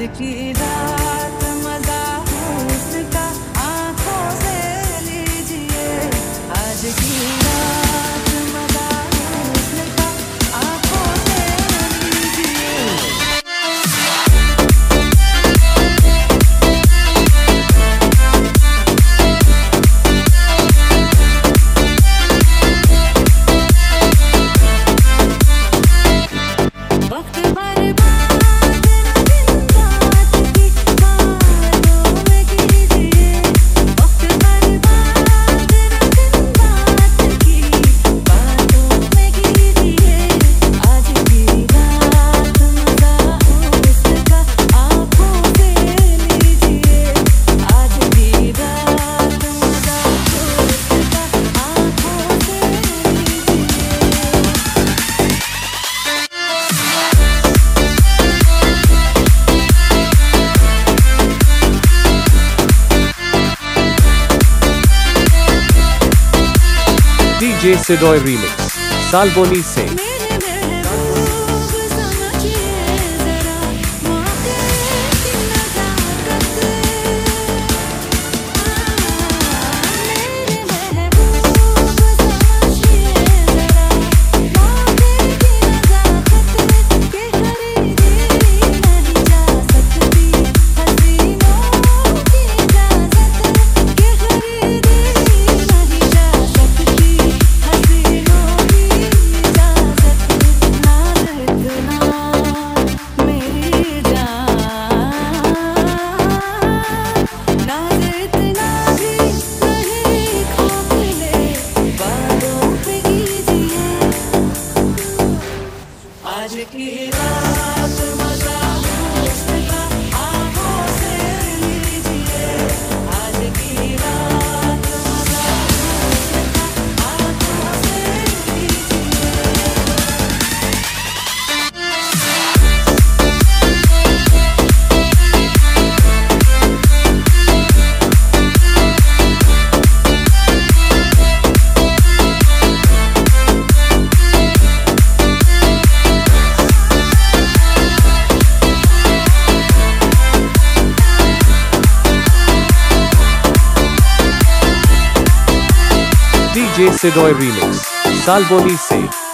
की रात मजा हुस्न का आंखों से लीजिए। आज की रात मजा हुस्न का आंखों से लीजिए। वक्त बर्बाद न दिन रात की बातों में कीजिए। वक्त बर्बाद न दिन रात की बातों में कीजिए। आज की रात मजा हुस्न का आंखों से लीजिए। आज की रात मजा हुस्न का आंखों से लीजिए। DJ Sidoy Remix, Salboni से। मेरे महबूब समझिए जरा मौके की नजाकत। मेरे महबूब समझिए जरा मौके की नजाकत। के खरीदी नहीं जा सकती हसीनों की इजाजत। के खरीदी नहीं जा सकती हसीनों की इजाजत। नाज़ इतना मेरी जान, नाज़ इतना भी नहीं खोखले बातों पे कीजिए। आज की रात मजा हुस्न का आंखों से लीजिए। आज की रात मजा हुस्न का आंखों से लीजिए। DJ Sidoy Remix, Salboni से।